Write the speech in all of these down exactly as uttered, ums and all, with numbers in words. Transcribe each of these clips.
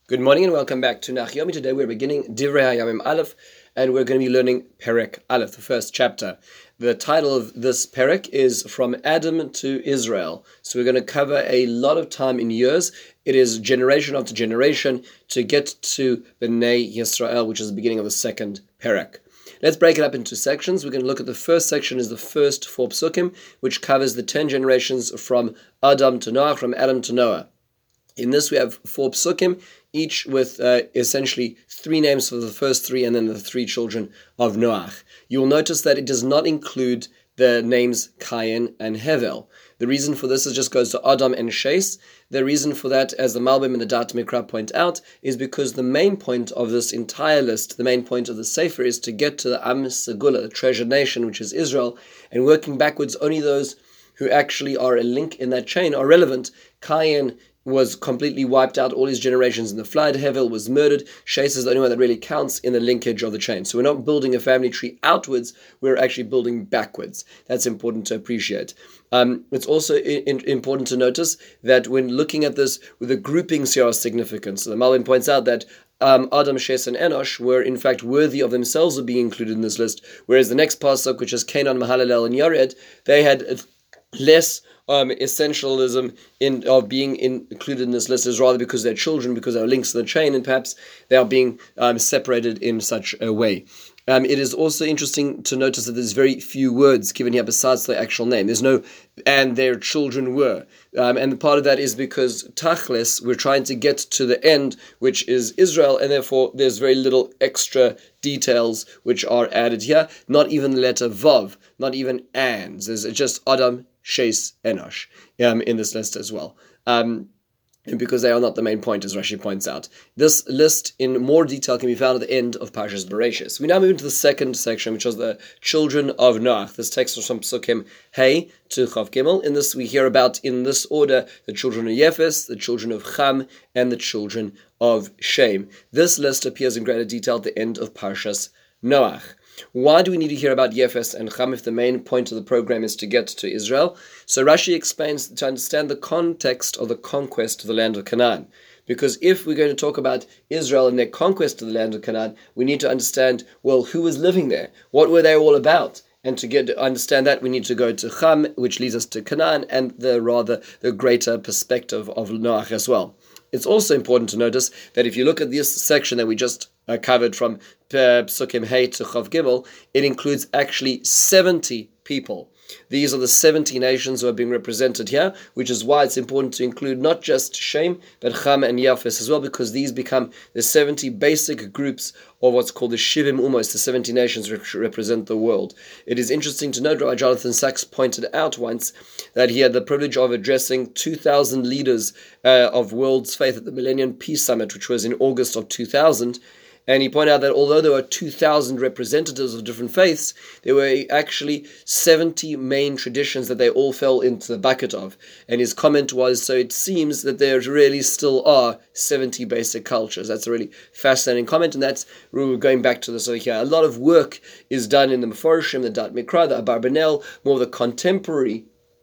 Good morning and welcome back to Nach Yomi. Today we're beginning Divrei Hayamim Aleph, and we're going to be learning Perek Aleph, the first chapter. The title of this Perek is From Adam to Israel. So we're going to cover a lot of time in years. It is generation after generation to get to Bnei Yisrael, which is the beginning of the second Perek. Let's break it up into sections. We're going to look at the first section is the first four psukim, which covers the ten generations from Adam to Noah, from Adam to Noah. In this we have four psukim, each with uh, essentially three names for the first three and then the three children of Noach. You will notice that it does not include the names Cain and Hevel. The reason for this is just goes to Adam and Shes. The reason for that, as the Malbim and the Dat Mikra point out, is because the main point of this entire list, the main point of the Sefer, is to get to the Am Segula, the treasured nation, which is Israel, and working backwards, only those who actually are a link in that chain are relevant. Cain was completely wiped out, all his generations in the flood. Hevel was murdered. Shes is the only one that really counts in the linkage of the chain. So we're not building a family tree outwards, we're actually building backwards. That's important to appreciate. Um, it's also in, important to notice that when looking at this, with the groupings here are significant. So the Malbim points out that Um, Adam, Shes, and Enosh were in fact worthy of themselves of being included in this list, whereas the next pasuk, which is Canaan, Mahalalel, and Yared, they had less um, essentialism in of being in, included in this list, is rather because they're children, because they're links to the chain, and perhaps they are being um, separated in such a way. Um, it is also interesting to notice that there's very few words given here besides the actual name. There's no, and their children were. Um, and part of that is because Tachlis, we're trying to get to the end, which is Israel, and therefore there's very little extra details which are added here. Not even the letter Vav, not even ands. There's just Adam, Shes, Enosh um, in this list as well. Um, because they are not the main point, as Rashi points out. This list in more detail can be found at the end of Parshas Bereshis. We now move into the second section, which was the children of Noach. This text was from Psukim Hey to Chav Gimel. In this, we hear about, in this order, the children of Yefes, the children of Cham, and the children of Shem. This list appears in greater detail at the end of Parshas Noach. Why do we need to hear about Yefes and Cham if the main point of the program is to get to Israel? So Rashi explains to understand the context of the conquest of the land of Canaan. Because if we're going to talk about Israel and their conquest of the land of Canaan, we need to understand, well, who was living there? What were they all about? And to get to understand that, we need to go to Cham, which leads us to Canaan, and the rather the greater perspective of Noach as well. It's also important to notice that if you look at this section that we just uh, covered from uh, Psukim Hey to Chav Gimel, it includes actually seventy people. These are the seventy nations who are being represented here, which is why it's important to include not just Shem, but Cham and Yafes as well, because these become the seventy basic groups of what's called the Shivim Umos, the seventy nations which represent the world. It is interesting to note, Rabbi Jonathan Sachs pointed out once that he had the privilege of addressing two thousand leaders uh, of world's faith at the Millennium Peace Summit, which was in August of two thousand. And he pointed out that although there were two thousand representatives of different faiths, there were actually seventy main traditions that they all fell into the bucket of. And his comment was, so it seems that there really still are seventy basic cultures. That's a really fascinating comment, and that's going back to this over here. A lot of work is done in the Mefarshim, the Dat Mikra, the Abarbanel, more of the contemporary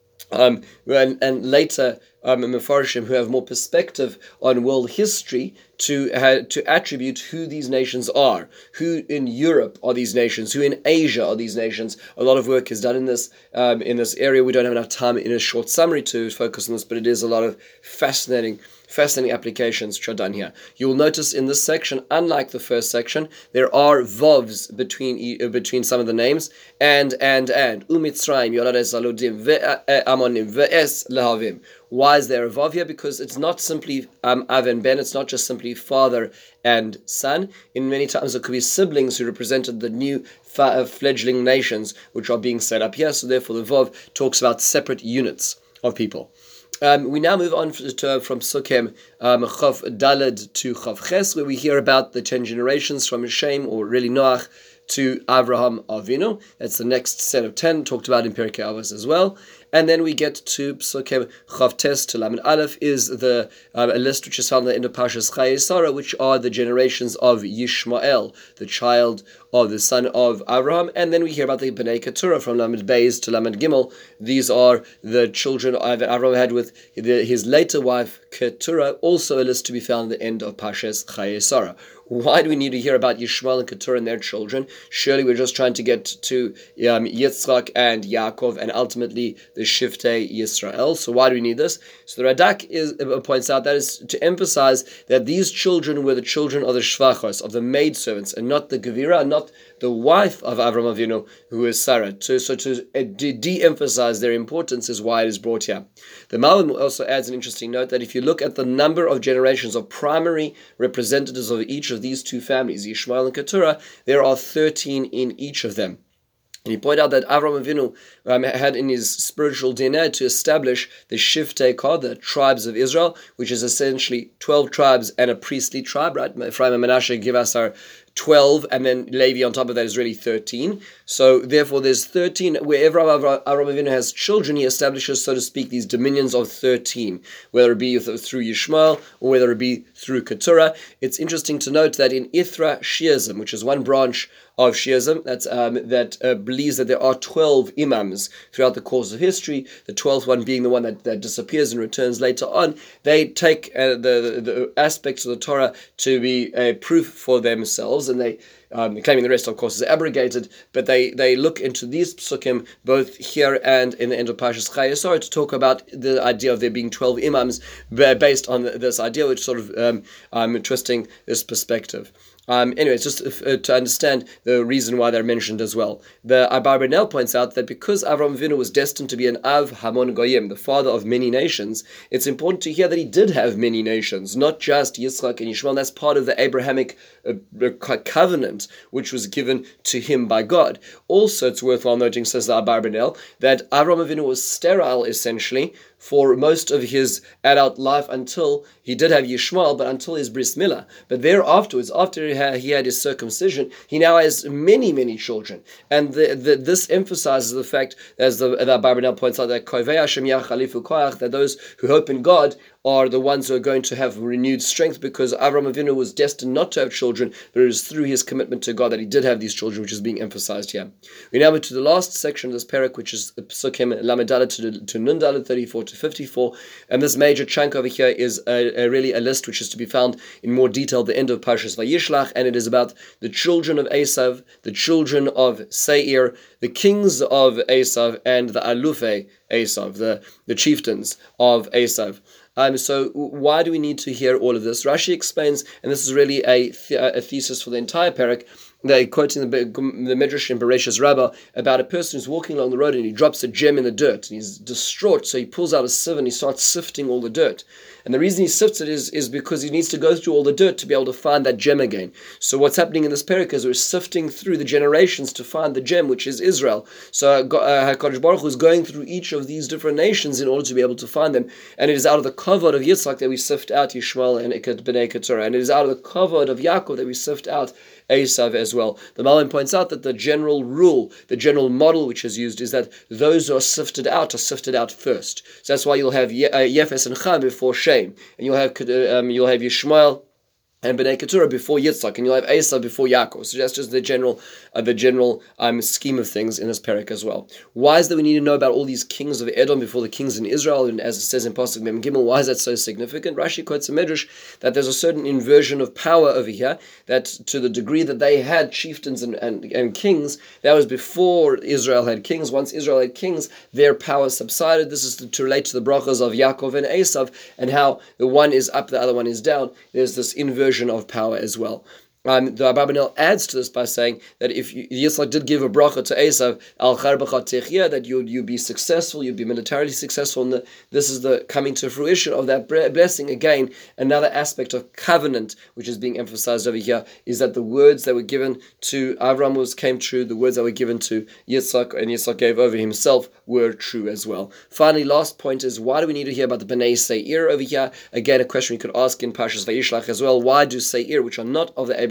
Um, and, and later um, Mefarshim who have more perspective on world history to uh, to attribute who these nations are, who in Europe are these nations, who in Asia are these nations. A lot of work is done in this um, in this area. We don't have enough time in a short summary to focus on this, but it is a lot of fascinating Fascinating applications which are done here. You will notice in this section, unlike the first section, there are vovs between uh, between some of the names, and, and, and. Umitzrayim, Yolades Aludim, Ve'amonim, Ve'es Lehavim. Why is there a vav here? Because it's not simply um, Av and Ben, it's not just simply father and son. In many times it could be siblings who represented the new fa- fledgling nations which are being set up here, so therefore the vav talks about separate units of people. Um, we now move on to, from Psukim um, Chav Daled to Chav Ches, where we hear about the ten generations from Shem, or really Noach, to Avraham Avinu. That's the next set of ten, talked about in Pirkei Avos as well. And then we get to Psukim Chavtes to Lamed Aleph is the um, a list which is found in the Parshas Chayei Sarah, which are the generations of Yishmael, the child of the son of Abraham. And then we hear about the Bnei Keturah from Lamed Beis to Lamed Gimel. These are the children that Abraham had with the, his later wife Keturah, also a list to be found at the end of Parshas Chayei Sarah. Why do we need to hear about Yishmael and Keturah and their children? Surely we're just trying to get to um, Yitzchak and Yaakov and ultimately the Shiftei Yisrael. So why do we need this? So the Radak is, uh, points out that is to emphasize that these children were the children of the Shvachos, of the maidservants, and not the Gevira, not the wife of Avram Avinu, who is Sarah. So, so to uh, de- de-emphasize their importance is why it is brought here. The Malbim also adds an interesting note that if you look at the number of generations of primary representatives of each of these two families, Yishmael and Keturah, there are thirteen in each of them. And he pointed out that Avram Avinu um, had in his spiritual D N A to establish the Shiftei Kod, the tribes of Israel, which is essentially twelve tribes and a priestly tribe, right? Ephraim and Manasseh give us our twelve, and then Levi on top of that is really thirteen. So therefore there's thirteen. Wherever Avram Avinu has children, he establishes, so to speak, these dominions of thirteen, whether it be through Yishmael or whether it be through Keturah. It's interesting to note that in Ithra Shiism, which is one branch of Shiism that's, um, that uh, believes that there are twelve imams throughout the course of history, the twelfth one being the one that, that disappears and returns later on, they take uh, the, the, the aspects of the Torah to be a proof for themselves, and they Um, claiming the rest, of course, is abrogated, but they, they look into these psukim, both here and in the end of Parshas Chayei Sarah, to talk about the idea of there being twelve imams, based on this idea, which sort of um, um, twisting this perspective. Um, anyways, just uh, to understand the reason why they're mentioned as well. The Abarbanel points out that because Avram Avinu was destined to be an Av Hamon Goyim, the father of many nations, it's important to hear that he did have many nations, not just Yitzchak and Yishmael. That's part of the Abrahamic uh, covenant, which was given to him by God. Also, it's worthwhile noting, says the Abarbanel, that Avram Avinu was sterile, essentially, for most of his adult life until he did have Yishmael, but until his bris milah. But thereafterwards, after he had, he had his circumcision, he now has many, many children. And the, the, this emphasizes the fact, as the, the Abarbanel points out, that Kovei Hashem Yachalifu Koach, that those who hope in God are the ones who are going to have renewed strength, because Avram Avinu was destined not to have children, but it was through his commitment to God that he did have these children, which is being emphasized here. We now move to the last section of this parak, which is Psukim Lamed Dalet to, to Nun Dalet thirty-four to fifty-four, and this major chunk over here is a, a really a list which is to be found in more detail at the end of Parshas Vayishlach, and it is about the children of Esav, the children of Seir, the kings of Esav, and the Alufei Esav, the, the chieftains of Esav. Um, so why do we need to hear all of this? Rashi explains, and this is really a, th- a thesis for the entire parak. They're quoting the, the Midrash in Bereshis Rabbah about a person who's walking along the road and he drops a gem in the dirt and he's distraught, so he pulls out a sieve and he starts sifting all the dirt. And the reason he sifts it is, is because he needs to go through all the dirt to be able to find that gem again. So what's happening in this parak is we're sifting through the generations to find the gem, which is Israel. So uh, HaKadosh Baruch Hu is going through each of these different nations in order to be able to find them. And it is out of the kavod of Yitzchak that we sift out Yishmael and Bnei Keturah. And it is out of the kavod of Yaakov that we sift out Esav as well. The Malbim points out that the general rule, the general model which is used, is that those who are sifted out are sifted out first. So that's why you'll have Ye- uh, Yefes and Cham before Shem, and you'll have uh, um, you'll have Yishmael and Bnei Keturah before Yitzchak, and you'll have Esav before Yaakov. So that's just the general, uh, the general um, scheme of things in this parak as well. Why is that we need to know about all these kings of Edom before the kings in Israel? And as it says in Pasuk Mem Gimel, why is that so significant? Rashi quotes a Midrash that there's a certain inversion of power over here, that to the degree that they had chieftains and, and, and kings, that was before Israel had kings. Once Israel had kings, their power subsided. This is to, to relate to the brachas of Yaakov and Esav, and how the one is up, the other one is down. There's this inversion of power as well. Um, the Abarbanel adds to this by saying that if you, Yitzchak did give a bracha to Esav, al charbacha techia, that you'd you be successful, you'd be militarily successful, and the, this is the coming to fruition of that blessing. Again, another aspect of covenant which is being emphasized over here is that the words that were given to Avram was came true, the words that were given to Yitzchak and Yitzchak gave over himself were true as well. Finally, last point is, why do we need to hear about the Bnei Seir over here? Again, a question we could ask in Parshas Vayishlach as well. Why do Seir, which are not of the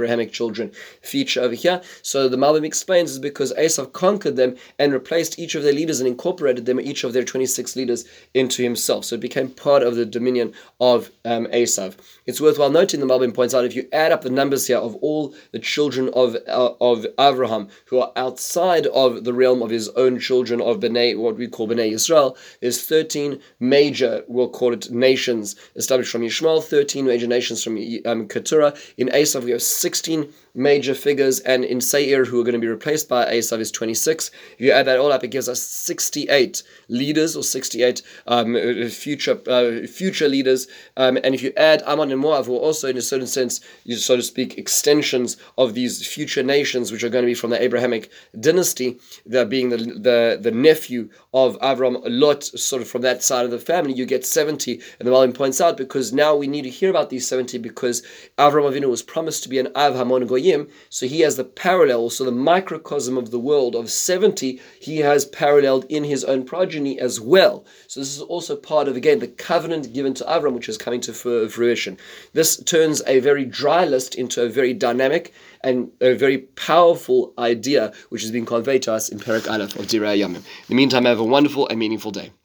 Abrahamic children feature over here. So the Malbim explains is because Esav conquered them and replaced each of their leaders and incorporated them, each of their twenty-six leaders, into himself. So it became part of the dominion of um, Esav. It's worthwhile noting, the Malbim points out, if you add up the numbers here of all the children of uh, of Abraham who are outside of the realm of his own children of Bnei, what we call Bnei Israel, there's thirteen major, we'll call it nations, established from Yishmael, thirteen major nations from um, Keturah. In Esav we have sixteen major figures, and in Seir, who are going to be replaced by Esav, is twenty-six. If you add that all up, it gives us sixty-eight leaders, or sixty-eight um, future uh, future leaders. Um, and if you add Ammon and Moab, who are also, in a certain sense, you so to speak, extensions of these future nations, which are going to be from the Abrahamic dynasty, that being the the, the nephew of Avram, Lot, sort of from that side of the family, you get seventy. And the Malbim points out, because now we need to hear about these seventy, because Avram Avinu was promised to be an Av Hamon Goyim, so he has the parallel, so the microcosm of the world of seventy, he has paralleled in his own progeny as well. So this is also part of, again, the covenant given to Avram, which is coming to fruition. This turns a very dry list into a very dynamic and a very powerful idea, which is being conveyed to us in Perek Aleph of Direi Hayamim. In the meantime, have a wonderful and meaningful day.